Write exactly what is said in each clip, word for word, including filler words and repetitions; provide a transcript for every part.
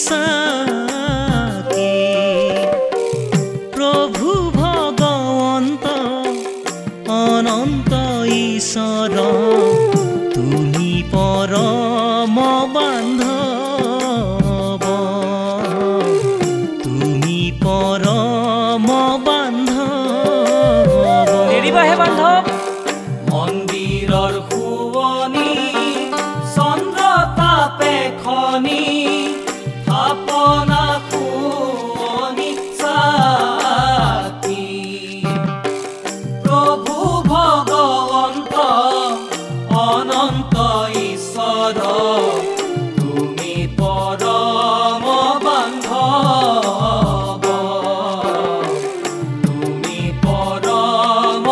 Psaki প্রভু ভগবন্ত অনন্ত ঈশ্বর তুমি পরম বান্ধব তুমি পরম বান্ধব এৰিবাহে বান্ধৱ মন্দিৰৰ শুৱনি চন্দ্ৰ তাপে খনি থাপনা শুৱনি চাকি প্ৰভু ভগৱন্ত অনন্ত ঈশ্বৰ তুমি পৰম বান্ধৱ তুমি পৰম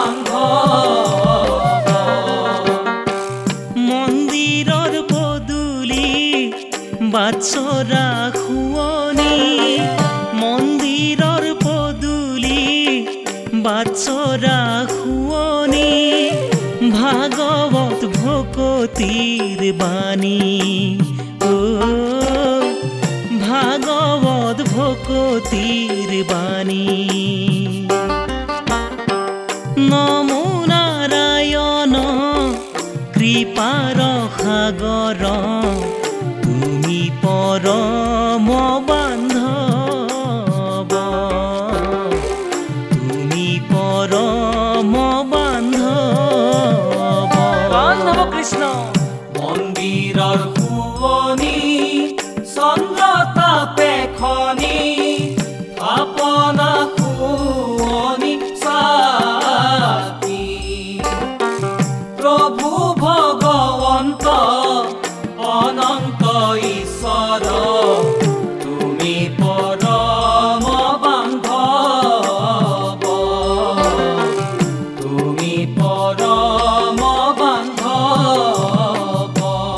বান্ধৱ মন্দিৰৰ পদূলি বাটচৰা শুৱনি মন্দিৰৰ পদূলি বাটচৰা শুৱনি ভাগৱত ভকতিৰ বাণী ও ভাগৱত ভকতিৰ বাণী নমো নাৰায়ণ কৃপাৰ সাগৰ তুমি পৰম বান্ধৱ তুমি পৰম বান্ধৱ বান্ধৱ কৃষ্ণ মন্দিৰৰ শুৱনি চন্দ্ৰ তাপে খনি থাপনা শুৱনি চাকি প্ৰভু ভগৱন্ত অনন্ত ঈশ্বৰ তুমি পৰম বান্ধৱ তুমি পৰম বান্ধৱ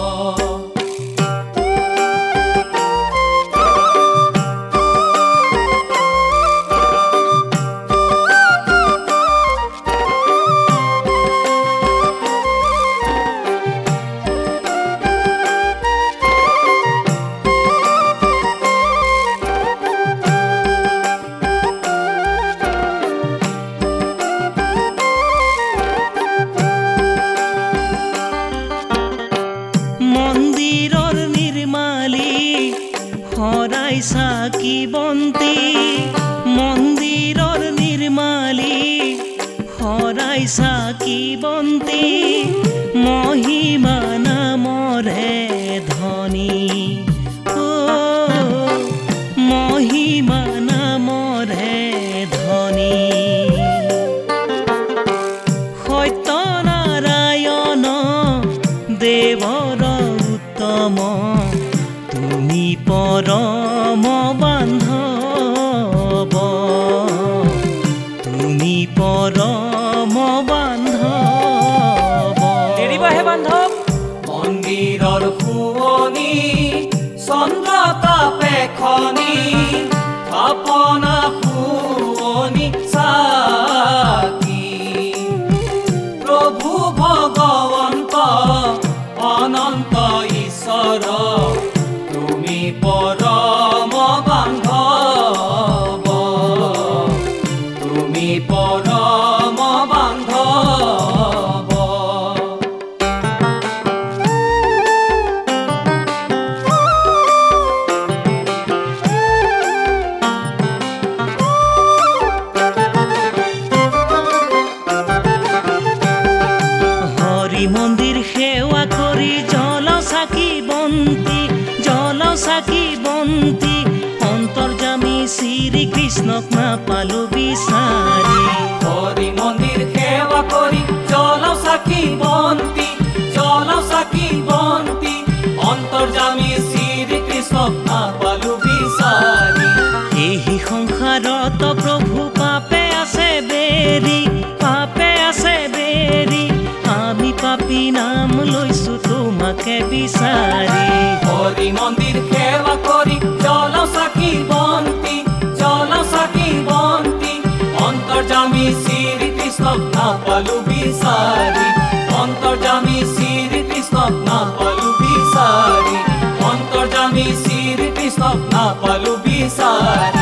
মন্দিৰৰ নিৰ্মালী শৰাই চাকি বন্তি মন্দিৰৰ নিৰ্মালী শৰাই চাকি বন্তি মহিমা নামৰে ধনী ও মহিমা নামৰে ধনী সত্যনাৰায়ণ দেৱৰ উত্তম তুমি পৰম বান্ধৱ তুমি পৰম বান্ধৱ এৰিবাহে বান্ধৱ মন্দিৰৰ শুৱনি চন্দ্ৰ তাপে খনি থাপনা শুৱনি চাকি প্ৰভু ভগৱন্ত অনন্ত ঈশ্বৰ তুমি পৰম বান্ধৱ তুমি পৰম বান্ধৱ হৰি মন্দিৰ সেৱা কৰি জল চাকি বন্তি জল চাকি বন্তি অন্তৰ্যামী শ্ৰীকৃষ্ণক নাপালো বিচাৰি হৰি মন্দিৰ সেৱা কৰি জল চাকি বন্তি জল চাকি বন্তি অন্তৰ্যামী শ্ৰীকৃষ্ণক নাপালো বিচাৰি এই সংসাৰত প্ৰভু পাপে আছে বেৰি পাপে আছে বেৰি আমি পাপী নাম লৈছো তোমাকে বিচাৰি হৰি মন্দিৰ সেৱা কৰি জল চাকি বন্তি জল চাকি বন্তি অন্তৰ্যামী শ্ৰীকৃষ্ণক নাপালো বিচাৰি অন্তৰ্যামী শ্ৰীকৃষ্ণক নাপালো বিচাৰি অন্তৰ্যামী শ্ৰীকৃষ্ণ নাপালো বিচাৰ